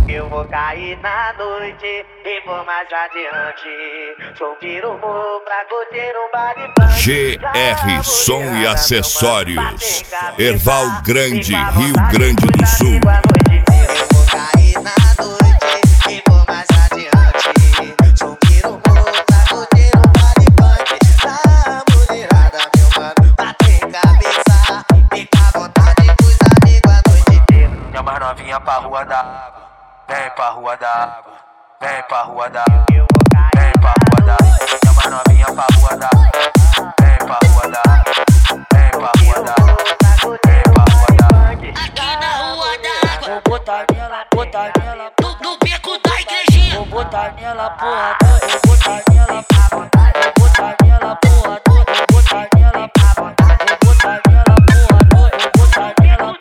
Eu vou cair na noite e vou mais adiante. Subir o morro pra curtir um baile funk. GR Som e Acessórios, Erval Grande, Rio Grande do Sul. Eu vou cair na noite e vou mais adiante. Subir o morro pra curtir um baile funk. A mulherada, meu mano, bater cabeça. Fica à vontade pros amigos a noite inteira. Chama as novinha pra rua da água. Vem pra rua da água, vem pra rua da água, vem pra rua da água. Chama as novinha pra rua da água, vem pra rua da água, vem pra rua da água, vem pra rua da água. Aqui na rua da água, vou botar nela no beco da igrejinha. vou botar nela porra toda, vou botar nela vou botar nela porra toda, vou botar nela vou botar nela porra toda, vou botar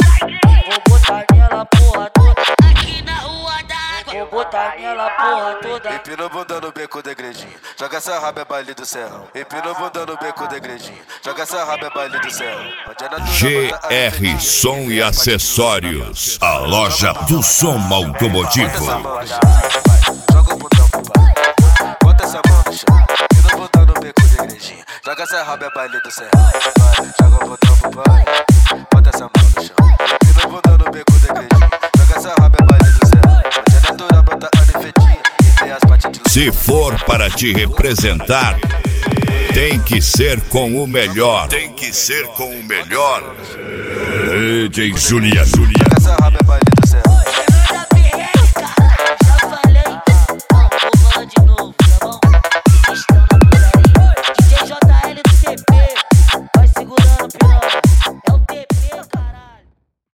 nela porra toda. Aqui na rua da água, Vou botar nela porra toda. Empina o bunda no beco da igrejinha, joga essa raba é baile do serrão. Empina o bunda no beco da igrejinha, joga essa raba é baile do serrão. GR Som e Acessórios, a loja do som automotivo. Joga o bundão pro pai, bota essa mão no chão. Empina o bundão no beco da igrejinha, joga essa raba é baile do serrão. Joga o bundão pro pai, bota essa mão no chão. Empina o bundão no beco da igrejinha, joga essa raba é baile do serrão. Se for para te representar, tem que ser com o melhor. Tem que ser com o melhor. DJ Juliano.